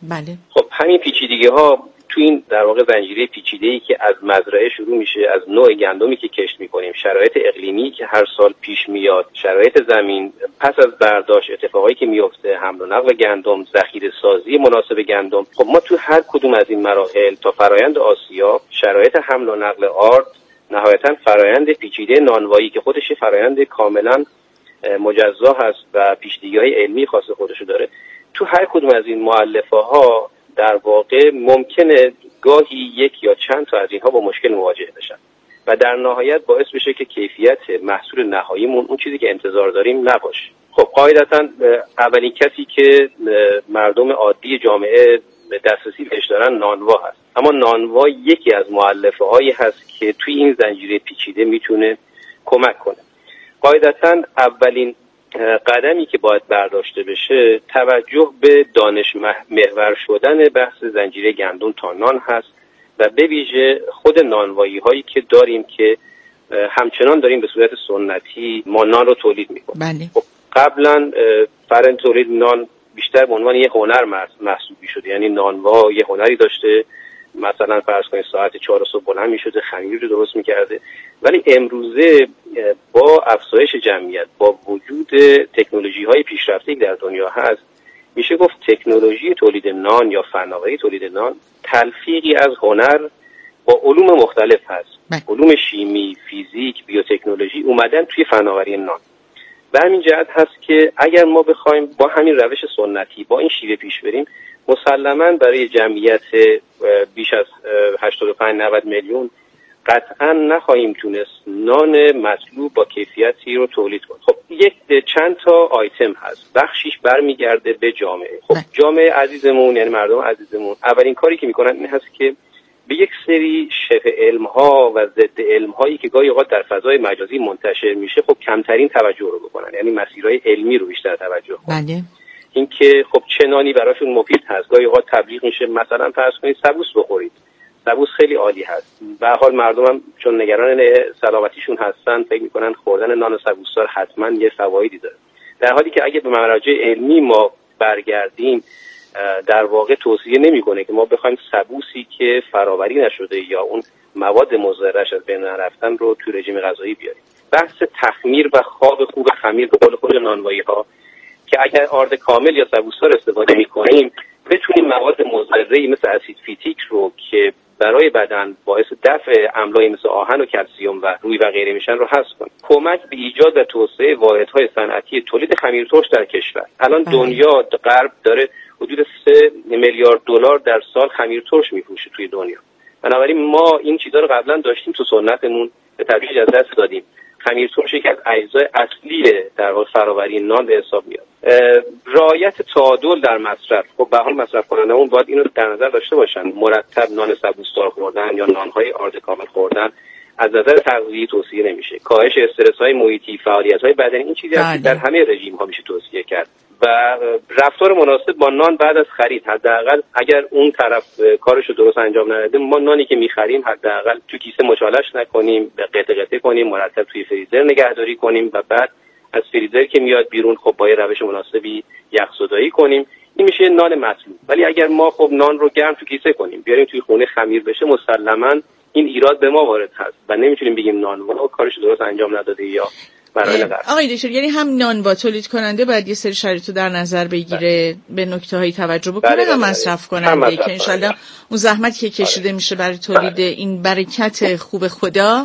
بله. خب همین پیچیدگی‌ها تو این در واقع زنجیره پیچیده‌ای که از مزرعه شروع میشه، از نوع گندمی که کشت می‌کنیم، شرایط اقلیمی که هر سال پیش میاد، شرایط زمین، پس از برداشت اتفاقایی که میفته، حمل و نقل گندم، ذخیره‌سازی مناسب گندم. خب ما تو هر کدوم از این مراحل تا فرایند آسیاب، شرایط حمل و نقل آرد، نهایتاً فرایند پیچیده نانوایی که خودش فرایند کاملاً مجزا هست و پیچیدگی‌های علمی خاص خودشو داره، تو هر کدوم از این مؤلفه‌ها در واقع ممکنه گاهی یک یا چند تا از اینها با مشکل مواجه بشن و در نهایت باعث بشه که کیفیت محصول نهاییمون اون چیزی که انتظار داریم نباشه. خب قاعدتاً اولین کسی که مردم عادی جامعه دسترسی بهش دارن نانوا هست، اما نانوا یکی از مؤلفه‌هایی هست که توی این زنجیره پیچیده میتونه کمک کنه. قاعدتاً اولین قدمی که باید برداشته بشه توجه به دانش محور شدن بحث زنجیره گندم تا نان هست و به ویژه خود نانوایی هایی که داریم که همچنان داریم به صورت سنتی ما نان رو تولید میکنیم. بله. خب قبلا فرآیند تولید نان بیشتر به عنوان یه هنر محسوب می‌شده، یعنی نانوا یه هنری داشته، مثلا فرض کنید ساعت 4 صبح بلند می‌شده خمیر رو درست می‌کرده، ولی امروزه با افزایش جمعیت، با وجود تکنولوژی‌های پیشرفته‌ای که در دنیا هست، میشه گفت تکنولوژی تولید نان یا فناوری تولید نان تلفیقی از هنر با علوم مختلف هست. علوم شیمی، فیزیک، بیوتکنولوژی اومدن توی فناوری نان. به همین جهت هست که اگر ما بخوایم با همین روش سنتی با این شیوه پیش بریم، مسلماً برای جمعیت بیش از 85-90 میلیون قطعاً نخواهیم تونست نان مطلوب با کیفیتی رو تولید کنیم. خب یک چند تا آیتم هست، بخشیش برمیگرده به جامعه. خب جامعه عزیزمون، یعنی مردم عزیزمون، اولین کاری که میکنن این هست که به یک سری شبه علم‌ها و ضد علم‌هایی که گاهی اوقات در فضای مجازی منتشر میشه خب کمترین توجه رو بکنن، یعنی مسیرهای علمی رو بیشتر توجه کنن. بله. اینکه خب چه نانی براشون مفید هست، گاهی اوقات تبلیغ میشه مثلا فرض کنید سبوس بخورید، سبوس خیلی عالی هست. به هر حال مردم هم چون نگران سلامتیشون هستن فکر میکنن خوردن نان و سبوس‌دار حتما یه فوایدی داره، در حالی که اگه به مراجع علمی ما برگردیم در واقع توصیه نمیکنه که ما بخوایم سبوسی که فراوری نشده یا اون مواد مضرش از بین رفتن رو تو رژیم غذایی بیاریم. بحث تخمیر و خواب خوب خمیر به قول خود نانوایی ها که اگر آرد کامل یا سبوسدار استفاده میکنیم بتونیم مواد مضری مثل اسید فیتیک رو که برای بدن باعث دفع املاحی مثل آهن و کلسیم و روی و غیره میشن رو حذف کنیم. کمک به ایجاد و توسعه واحدهای صنعتی تولید خمیرترش در کشور. الان دنیا غرب داره حدود 3 میلیارد دلار در سال خمیر ترش میفروشه توی دنیا. بنابراین ما این چیزا رو قبلا داشتیم تو سنتمون، به تدریج از دست دادیم. خمیر ترش یکی از اجزای اصلی در واقع فراوری نان به حساب میاد. رعایت تعادل در مصرف. خب به هر حال مصرف کنندمون باید اینو در نظر داشته باشن، مرتب نان سبوسدار خوردن یا نانهای آرد کامل خوردن از نظر تغذیه‌ای توصیه نمیشه. کاهش استرس‌های محیطی، فعالیت‌های بدنی، این چیزی است که در همه رژیم‌ها میشه توصیه کرد. و رفتار مناسب با نان بعد از خرید، حداقل اگر اون طرف کارشو درست انجام نده، ما نانی که می‌خریم حداقل تو کیسه مچالش نکنیم، قطعه کنیم، مرتب توی فریزر نگهداری کنیم و بعد از فریزر که میاد بیرون خب با یه روش مناسبی یخزدایی کنیم. این میشه نان مطلوب. ولی اگر ما خب نان رو گرم تو کیسه کنیم بیاریم توی خونه خمیر بشه، مسلماً این ایراد به ما وارد هست و نمیتونیم بگیم نانوا کارش درست انجام نداده یا آقای دکتر، یعنی هم نانوا تولید کننده باید یه سری شرایط رو در نظر بگیره، به نکته‌های توجه بکنه، هم مصرف کننده که انشالله اون زحمتی که کشیده میشه برای تولید این برکت خوب خدا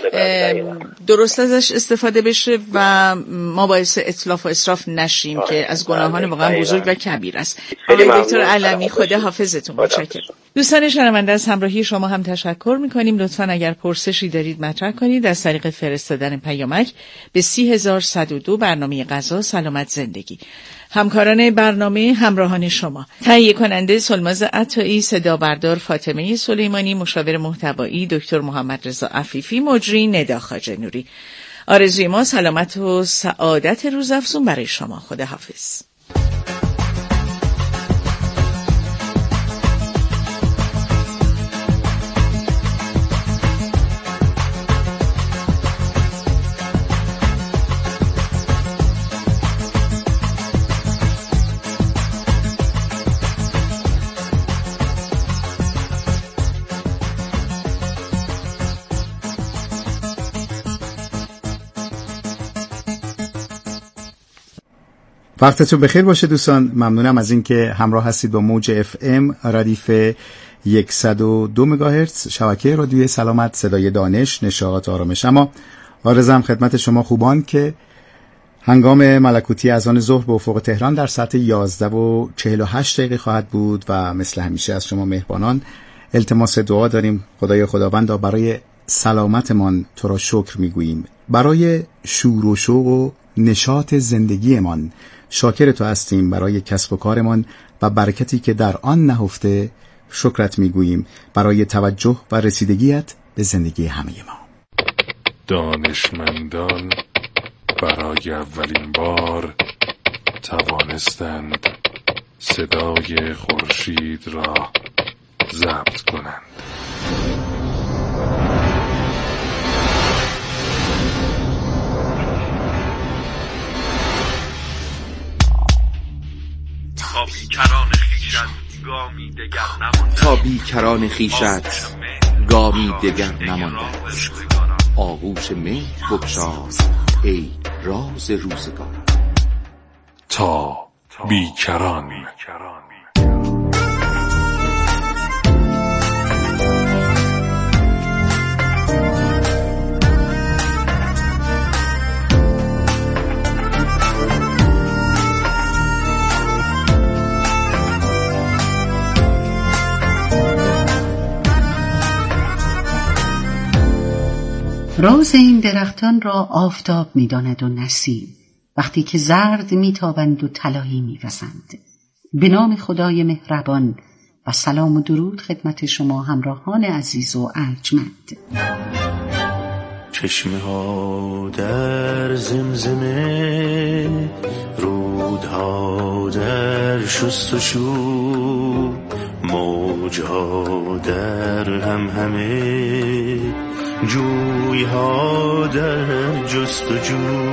درست ازش استفاده بشه و ما باعث اتلاف و اسراف نشیم که از گناهان واقعا بزرگ و کبیر است. آقای دکتر علمی، خدا حافظتون. متشکرم. دوستان شنونده از همراهی شما هم تشکر می‌کنیم. لطفاً اگر پرسشی دارید مطرح کنید از طریق فرستادن پیامک به 30102 برنامه غذا سلامت زندگی. همکاران برنامه همراهان شما: تهیه کننده سلماز عطایی، صدا بردار فاطمه سلیمانی، مشاور محتوایی دکتر محمد رضا عفیفی، مجری ندا خواجه نوری. آرزوی ما سلامت و سعادت روزافزون برای شما. خدا حافظ. وقتتون بخیر باشه دوستان. ممنونم از اینکه همراه هستید با موج FM ردیف 102 مگاهرتز شبکه رادیوی سلامت، صدای دانش، نشاط، آرامش. اما عرضم خدمت شما خوبان که هنگام ملکوتی اذان ظهر به افق تهران در ساعت 11:48 خواهد بود و مثل همیشه از شما مهربانان التماس دعا داریم. خدای خداوندا برای سلامتمان تو را شکر میگوییم، برای شور و شوق و نشاط زندگیمان شاکر تو هستیم، برای کسب و کارمان و برکتی که در آن نهفته شکرت میگوییم، برای توجه و رسیدگیت به زندگی همه ما. دانشمندان برای اولین بار توانستند صدای خورشید را ضبط کنند. تا بیکران خیشت گامی دگر نمانده، آغوش مهر بگشاز ای راز روزگار. تا بیکران. راز این درختان را آفتاب می‌داند و نسیم، وقتی که زرد می‌تابند و طلایی می‌وزند. به نام خدای مهربان و سلام و درود خدمت شما همراهان عزیز و ارجمند. چشمه ها در زمزمه، رودها در شستشو، موجها در همهمه، جویها در جستجو،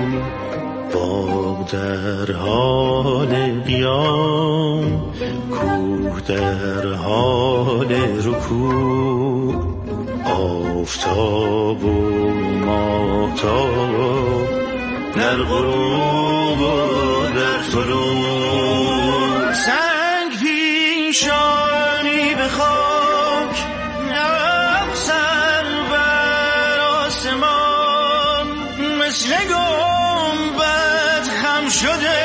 باغ در حال قیام، کوه در حال رکوع، آفتاب و ماهتاب در غروب و در طلوع، سنگ پیشانی به خاک، افسر بر آسمان، مثل گنبد خم شده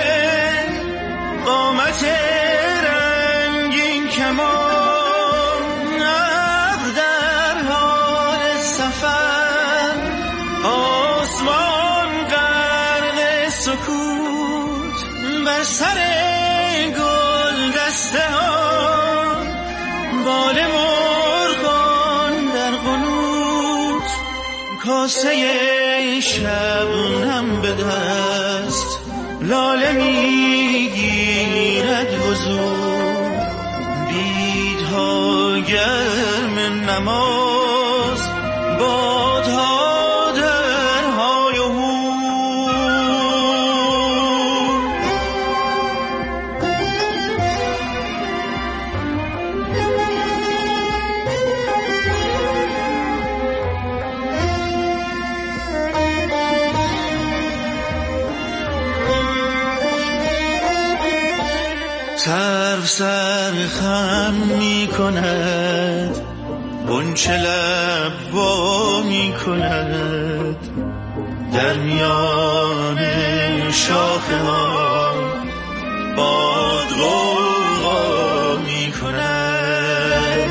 قامت رنگین کمان، نقد در حال سفر، آسمان غرق سکوت، بر سر گل دسته ها، بال مرغان در قنوت، کاسه شبنم به دست، لاله میگیرد حضور، بیدها گرم نماز، بادها در های و سرو سر خم می کند، غنچه لب وا می کند، در میان شاخه ها باد غوغا می کند.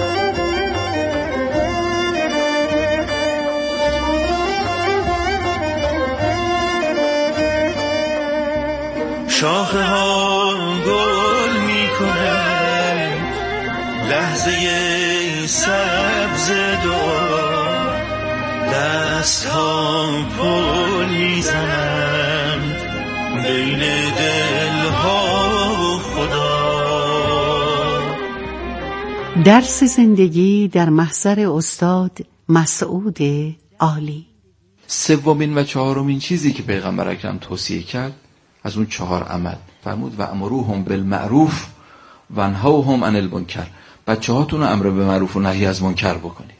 شاخه ها گل می کند، لحظه سبز دعا، دست ها پل می زنند بین دل ها و خدا. درس زندگی در محضر استاد مسعود عالی. سومین و چهارمین چیزی که پیغمبر اکرم توصیه کرد از اون 4 عمل فرمود و امروهم بالمعروف و انهوهم عن المنکر. بچه‌هاتون رو امر به معروف و نهی از منکر بکنید.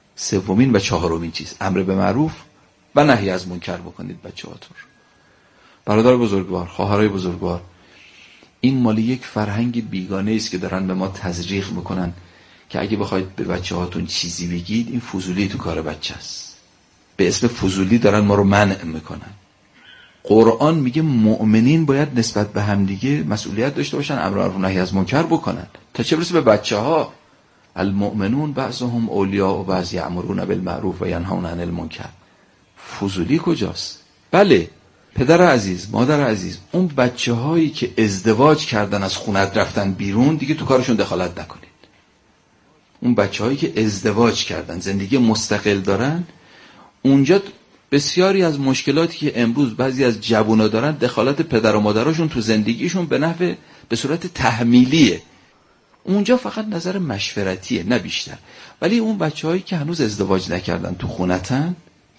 سومین و چهارمین چیز امر به معروف و نهی از منکر بکنید بچه‌هاتون رو. برادر بزرگوار، خواهرای بزرگوار، این مالی یک فرهنگ بیگانه است که دارن به ما تزریق میکنن که اگه بخواید به بچه هاتون چیزی بگید این فضولی تو کار بچه است. به اسم فضولی دارن ما رو منع میکنن. قرآن میگه مؤمنین باید نسبت به همدیگه مسئولیت داشته باشن، امر معروف و نهی از منکر بکنن. تا چه برسه به بچه ها، المؤمنون بعضهم اولیاء و بعض یأمرون بالمعروف و ینهون عن المنکر. فضولی کجاست؟ بله پدر عزیز، مادر عزیز، اون بچه هایی که ازدواج کردن از خونت رفتن بیرون دیگه تو کارشون دخالت نکنید. اون بچه هایی که ازدواج کردن زندگی مستقل دارن، اونجا بسیاری از مشکلاتی که امروز بعضی از جوونا دارن دخالت پدر و مادرشون تو زندگیشون به صورت تحمیلیه. اونجا فقط نظر مشورتیه نه بیشتر. ولی اون بچه‌هایی که هنوز ازدواج نکردن تو خونتن،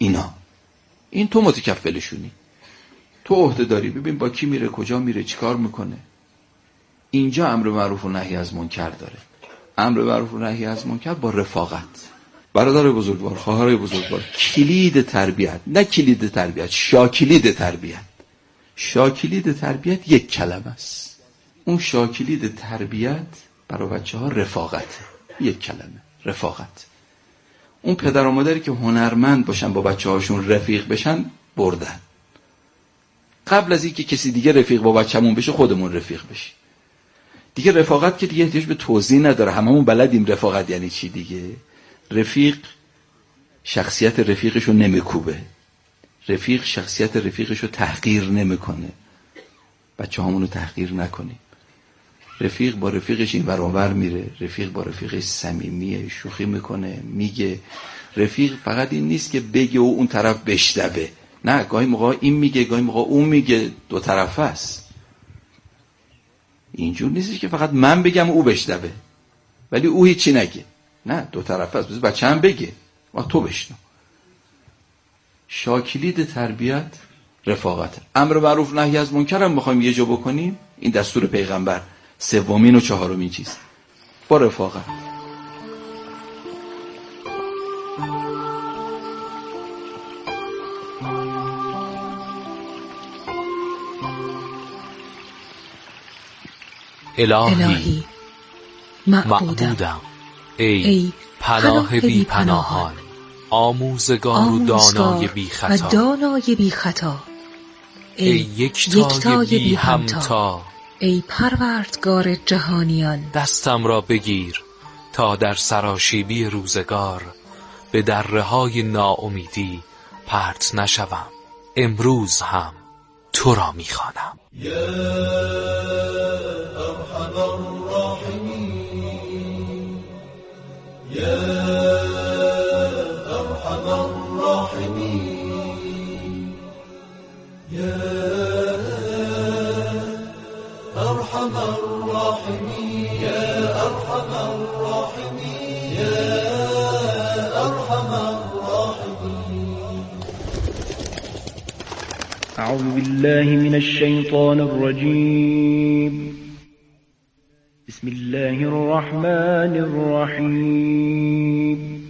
این تو متکفلشونی، تو عهده داری. ببین با کی میره، کجا میره، چیکار میکنه. اینجا امر معروف و نهی از منکر داره. امر معروف و نهی از منکر با رفاقت. برادر بزرگوار، خواهرای بزرگوار، کلید تربیت، نه کلید تربیت، شاکلید تربیت. شاکلید تربیت یک کلمه است. اون شاکلید تربیت برای بچه‌ها رفاقته. یک کلمه، رفاقت. اون پدر و مادری که هنرمند باشن با بچه‌هاشون رفیق بشن بردن. قبل از اینکه کسی دیگه رفیق با بچه‌مون بشه خودمون رفیق بشیم. دیگه رفاقت که دیگه احتیاج به توضیح نداره، هممون بلدیم رفاقت یعنی چی دیگه. رفیق شخصیت رفیقشو نمیکوبه، رفیق شخصیت رفیقشو تحقیر نمیکنه. بچه‌هامونو تحقیر نکنیم. رفیق با رفیقش این ور اون ور میره، رفیق با رفیقش صمیمیه، شوخی میکنه، میگه. رفیق فقط این نیست که بگه و اون طرف بشنوه، نه، گاهی موقع این میگه گاهی موقع اون میگه، دو طرفه است. اینجور نیست که فقط من بگم و او بشنوه ولی او هیچی نگه، نه، دو طرفه است. بذار بچه‌م بگه و تو بشنو. شاکلید تربیت رفاقت. امر معروف نهی از منکر هم بخوایم یه جا بکنیم، این دستور پیغمبر، سومین و چهارمین چیز با رفاقت. الهی معبودم، ای پناه بی پناهان، آموزگار و دانای بی خطا، ای یکتای بی همتا، ای پروردگار جهانیان. دستم را بگیر تا در سراشیبی روزگار به دره‌های ناامیدی پرت نشوم. امروز هم تو را می‌خوانم. یا ارحم الراحمین، یا ارحم الراحمین، یا ارحم الراحمین، یا ارحم الراحمین، یا ارحم الراحمین. اعوذ بالله من الشیطان الرجیم. بسم الله الرحمن الرحیم.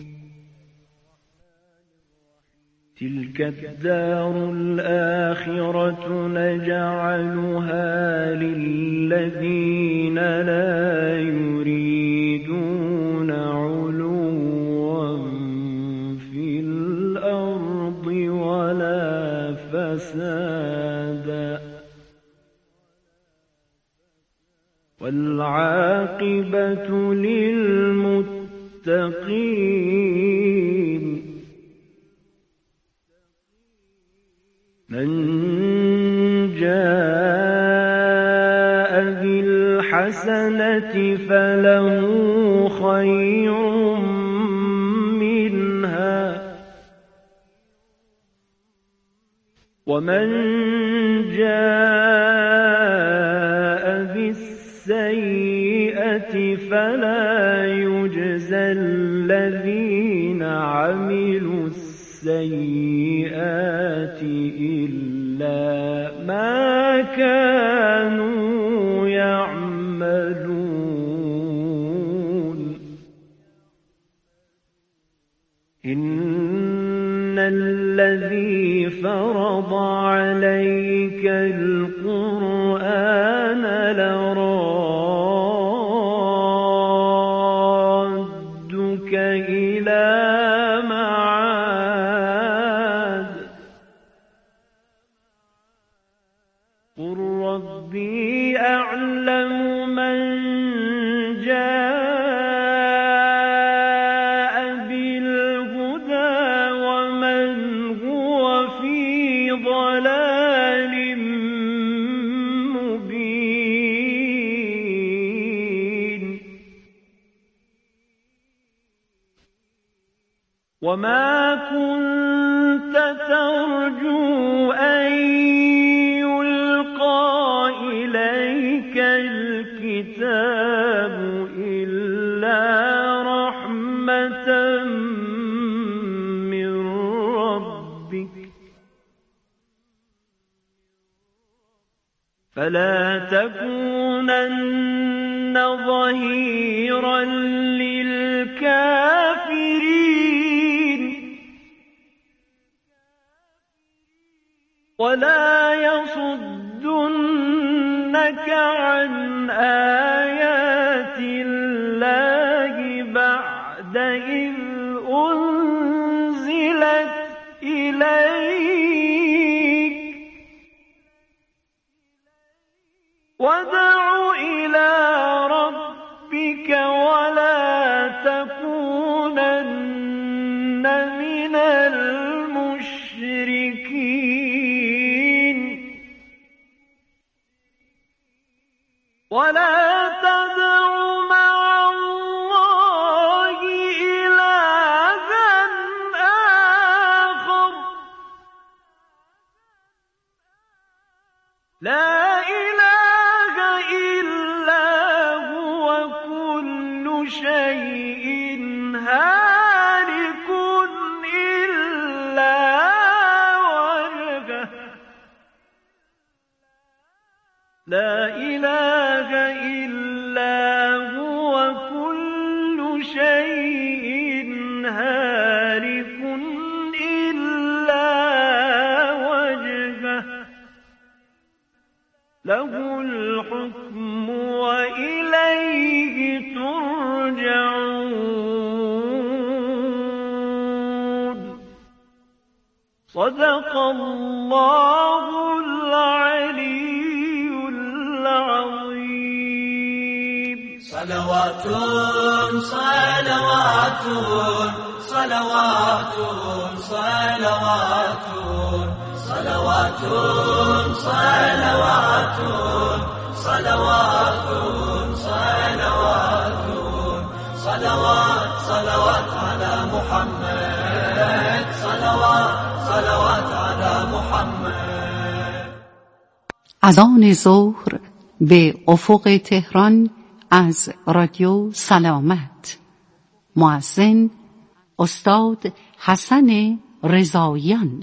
تلك الدار الآخرة نجعلها للذين لا يريدون علوا في الأرض ولا فسادا والعاقبة للمتقين. من جاء بالحسنة فله خير منها ومن جاء بالسيئة فلا يجزى الذين عملوا السيئات إلا ما كانوا يعملون. إن الذي فرض عليك القرآن لرادك إلى معاد قل ربي أعلم من جاء بالهدى ومن هو في ضلال مبين وما كنت ترجو أن يلقى إليك الكتاب إلا رحمة من ربك فلا تكونن ظهيرا للكافرين ولا يصدنك عن آيات الله بعد إذ أنزلت إليك وادع إلى ربك ولا تكونن من المشركين ولا تدع مع الله إلها آخر لا إله إلا هو كل شيء هالك إلا وجهه لا إله إلا هو كل شيء هالك إلا وجهه له الحكم وإليه ترجعون صدق الله العلي العظيم صلوات صلوات صلوات صلوات صلوات صلوات صلوات صلوات صلوات صلوات على محمد صلوات صلوات على محمد. اذان ظهر به افق تهران از رادیو سلامت. مؤذن استاد حسن رضاییان.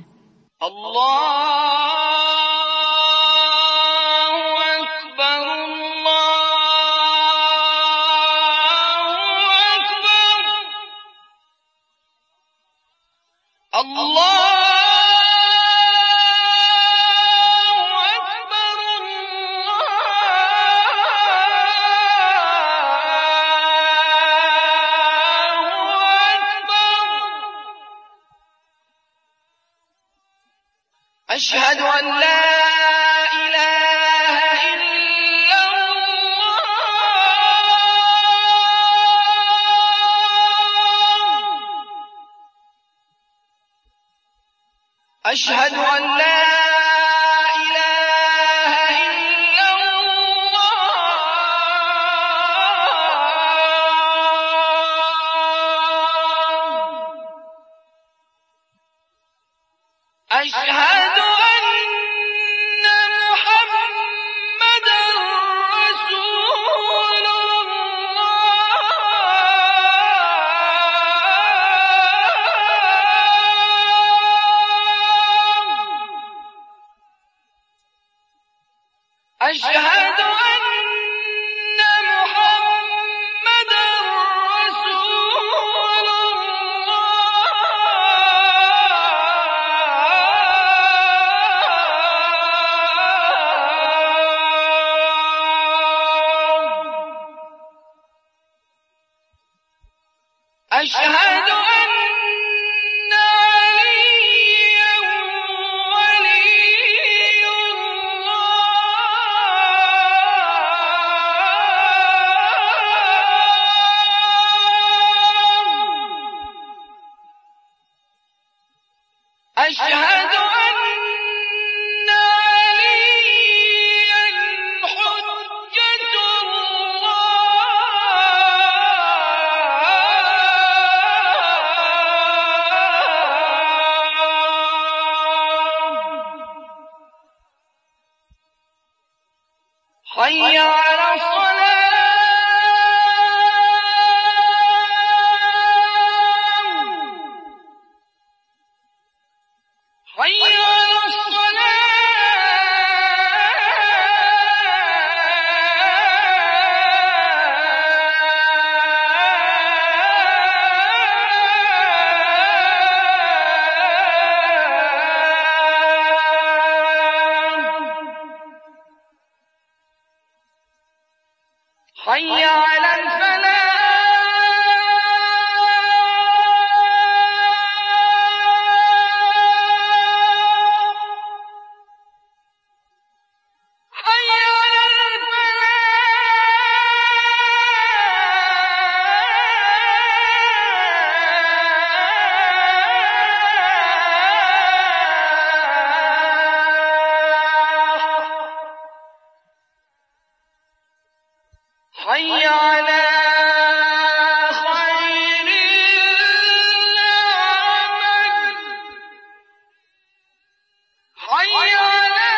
أشهد أن لا إله إلا الله أشهد أن لا إله إلا الله أشهد أشهد أن عليا ولي الله أشهد أن عليا حجة الله حي على الصلاة حي على حي على الفلاح حي على حي على خير العمل حي على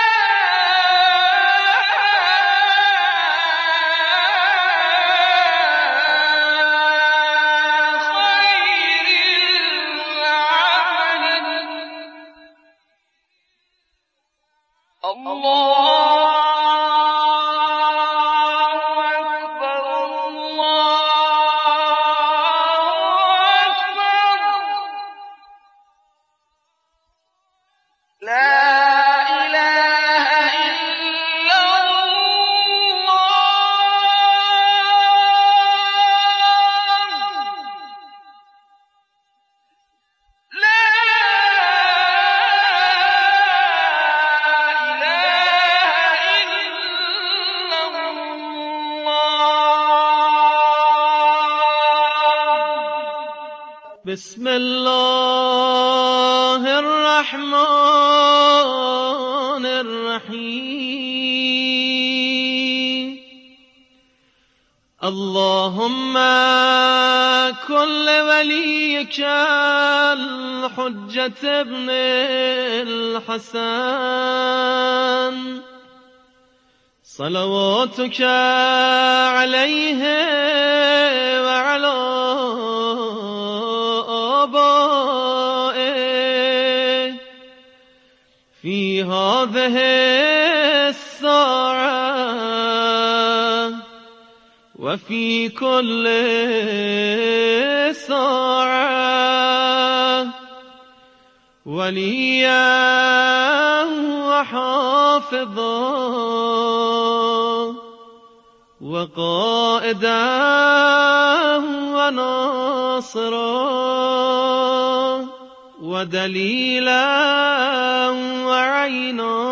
خير العمل الله بسم الله الرحمن الرحيم اللهم كن لوليك الحجة ابن الحسن صلواتك عليه وعلى آبائه في هذه الساعة وفي كل ساعة وليا وحافظا وقائدا وناصرا ودليلا وعينا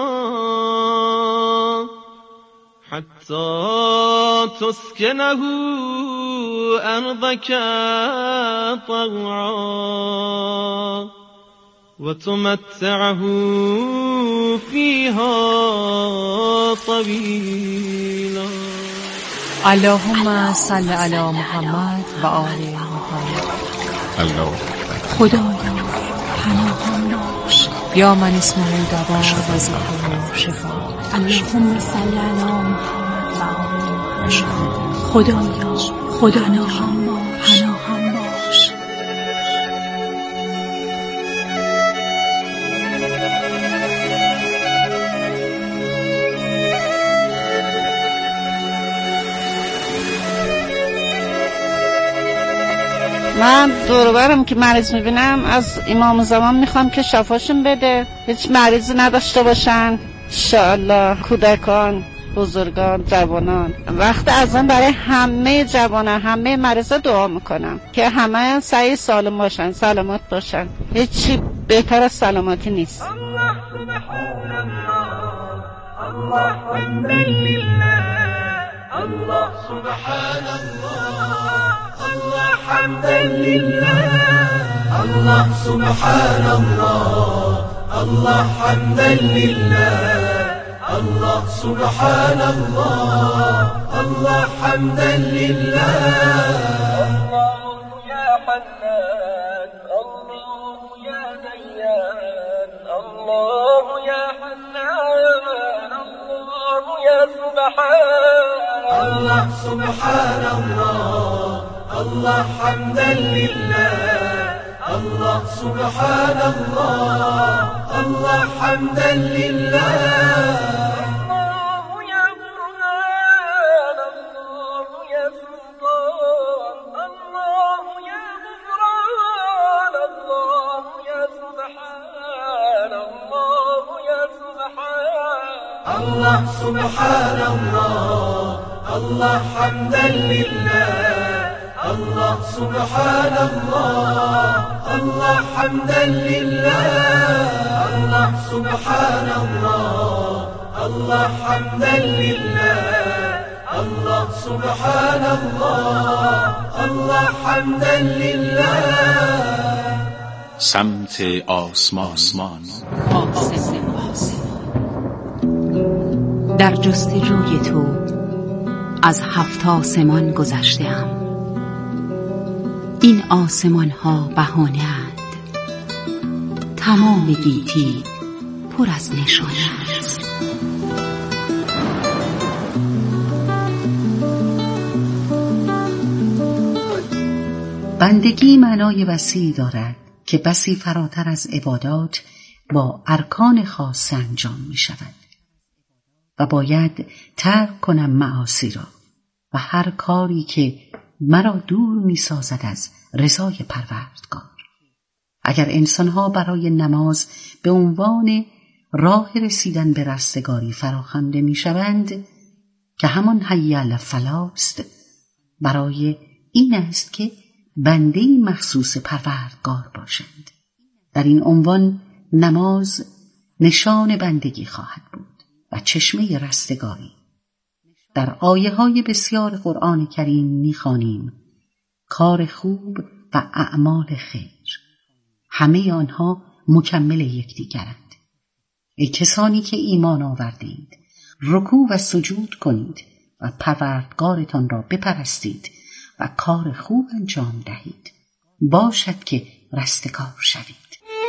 حتى تسكنه أرضك طوعا وتمتعه فيها طويلا. اللهم صل على محمد و آل محمد. الله خدایا پناهم باش یا من اسمه دوا و ذکر شفا. اللهم صل علی محمد و آل محمد. خدایا پناهم باش. من دوروبرم که مریض میبینم از امام زمان میخوام که شفاشون بده، هیچ مریضی نداشته باشن انشاءالله. کودکان بزرگان، جوانان. وقت اذان برای همه جوانان، همه مریضا دعا میکنم که همه سعی سالم باشن، سلامت باشن. هیچی بهتر از سلامتی نیست. الله سبحان الله، الله حمدا لله، الله سبحان الله، الله حمدا لله، الله سبحان الله، الله حمدا لله، الله سبحان الله، الله حمدا لله. الله يا حنان، الله يا ديان، الله يا حنان، الله يا سبحان الله، سبحان الله، الله حمدا لله، الله سبحان الله، الله حمدا لله. الله يا برهان، الله يا سلطان، الله يا غفران، الله يا سبحان الله، يا سبحان الله، سبحان الله، الله حمدا لله، الله سبحان الله، الله حمدا لله، الله سبحان الله، الله حمدا لله، الله سبحان الله، الله حمدا لله. سمت آسمان. در جستجوی تو از 7 آسمان گذشته‌ام. این آسمان ها بهانه اند، تمام گیتی پر از نشانه است. بندگی معنای وسیعی دارد که بسی فراتر از عبادات با ارکان خاص انجام می شود و باید ترک کنم معاصی را و هر کاری که مرا دور می سازد از رضای پروردگار. اگر انسانها برای نماز به عنوان راه رسیدن به رستگاری فراخوانده می شوند که همان حی علی الفلاح است، برای این است که بنده مخصوص پروردگار باشند. در این عنوان نماز نشان بندگی خواهد بود و چشمه رستگاری. در آیه های بسیار قرآن کریم می‌خوانیم کار خوب و اعمال خیر، همه آنها مکمل یکدیگرند. ای کسانی که ایمان آوردید، رکوع و سجود کنید و پروردگارتان را بپرستید و کار خوب انجام دهید، باشد که رستگار شوید.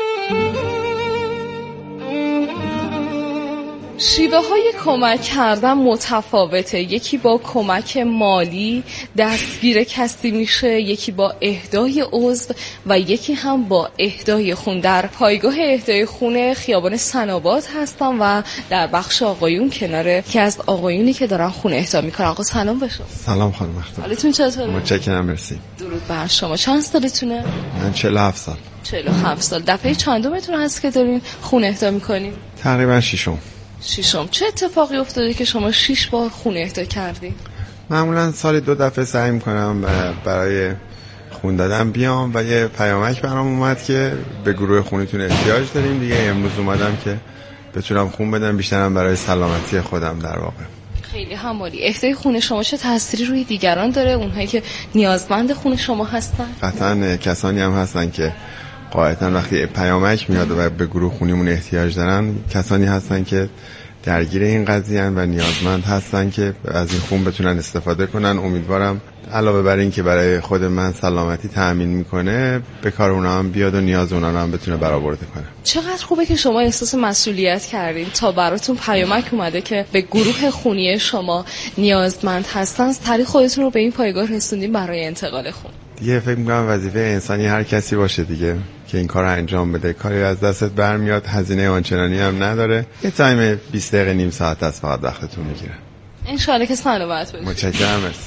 شیوه های کمک کردن متفاوته. یکی با کمک مالی دستگیر کسی میشه، یکی با اهدای عضو و یکی هم با اهدای خون. در پایگاه اهدای خون خیابان صنابات هستم و در بخش آقایون کنار که از آقایونی که دارن خون اهدا میکنن. آقا سلام بشم. سلام خانم مختار. حالتون چطوره؟ متشکرم، مرسی. درود بر شما. چند سالتونه؟ من 47 سال. 47 سال. دفعه چندمتون هست که دارین خون اهدا میکنین؟ تقریبا ششم. چه اتفاقی افتاده که شما 6 بار خون اهدا کردین؟ معمولا سال 2 دفعه سعی میکنم برای خون دادن بیام و یه پیامک برام اومد که به گروه خونتون احتیاج داریم دیگه. امروز اومدم که بتونم خون بدم، بیشترم برای سلامتی خودم در واقع. خیلی همالی. اهدای خون شما چه تأثیری روی دیگران داره؟ اونهایی که نیازمند خون شما هستن؟ قطعا کسانی هم هستن که قاعدتا وقتی پیامک میاد و به گروه خونیمون احتیاج دارن، کسانی هستن که درگیر این قضیه و نیازمند هستن که از این خون بتونن استفاده کنن. امیدوارم علاوه بر این که برای خود من سلامتی تأمین میکنه، به کار اونا هم بیاد و نیاز اونا هم بتونه برآورده کنه. چقدر خوبه که شما احساس مسئولیت کردین تا براتون پیامک اومده که به گروه خونی شما نیازمند هستن، از طریق خودتون رو به این پایگاه رسوندین برای انتقال خون. دیگه فکر میکنم وظیفه انسانی هر کسی باشه دیگه که این کار رو انجام بده. کاری از دستت برمیاد، هزینه آنچنانی هم نداره، یه تایم 20 دقیقه نیم ساعت است فقط وقتتون میگیره. انشالله که سلامت باشید. متشکرم.